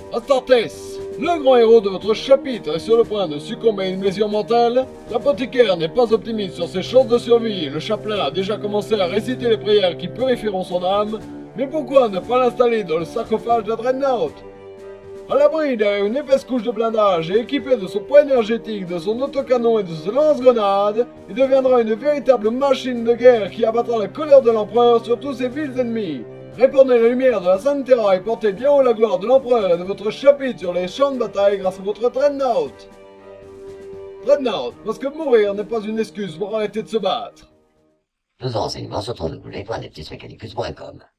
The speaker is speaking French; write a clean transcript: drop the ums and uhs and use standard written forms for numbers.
Astartes, le grand héros de votre chapitre est sur le point de succomber à une blessure mentale. L'apothicaire n'est pas optimiste sur ses chances de survie. Le chapelain a déjà commencé à réciter les prières qui purifieront son âme. Mais pourquoi ne pas l'installer dans le sarcophage de Dreadnought? À l'abri derrière une épaisse couche de blindage et équipé de son poids énergétique, de son autocanon et de ses lance-grenades, il deviendra une véritable machine de guerre qui abattra la colère de l'empereur sur tous ses vils ennemis. Répandez la lumière de la Sainte Terra et portez bien haut la gloire de l'empereur et de votre chapitre sur les champs de bataille grâce à votre Dreadnought. Dreadnought, parce que mourir n'est pas une excuse pour arrêter de se battre. Plus de renseignements sur www.adeptusmechanicus.com.